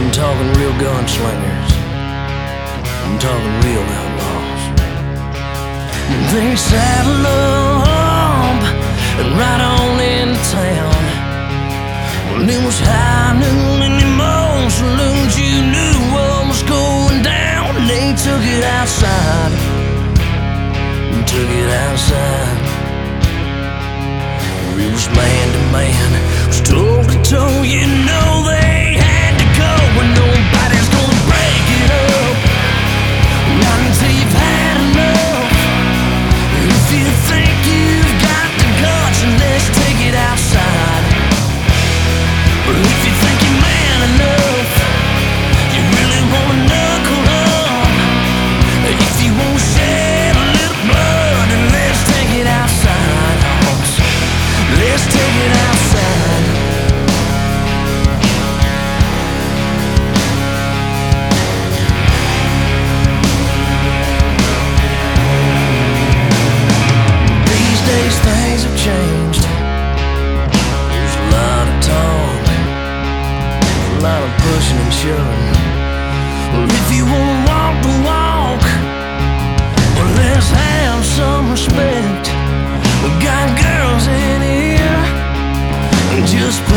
I'm talking real gunslingers. I'm talking real outlaws. They saddle up and ride on into town. Well, it was high noon and in most saloons you knew what was going down. They took it outside. Took it outside. It was man to man, was toe to toe. You know they had to go, and nobody's gonna break it up. Not until you've had enough. If you think you've got the guts, let's take it outside. But if you think you're man enough, you really wanna knuckle up. If you won't shed a little blood, then let's take it outside. Let's take it outside. These days things have changed. There's a lot of talk, there's a lot of pushing and shoving. Well, if you wanna walk the walk, well, let's have some respect. We got girls in here, just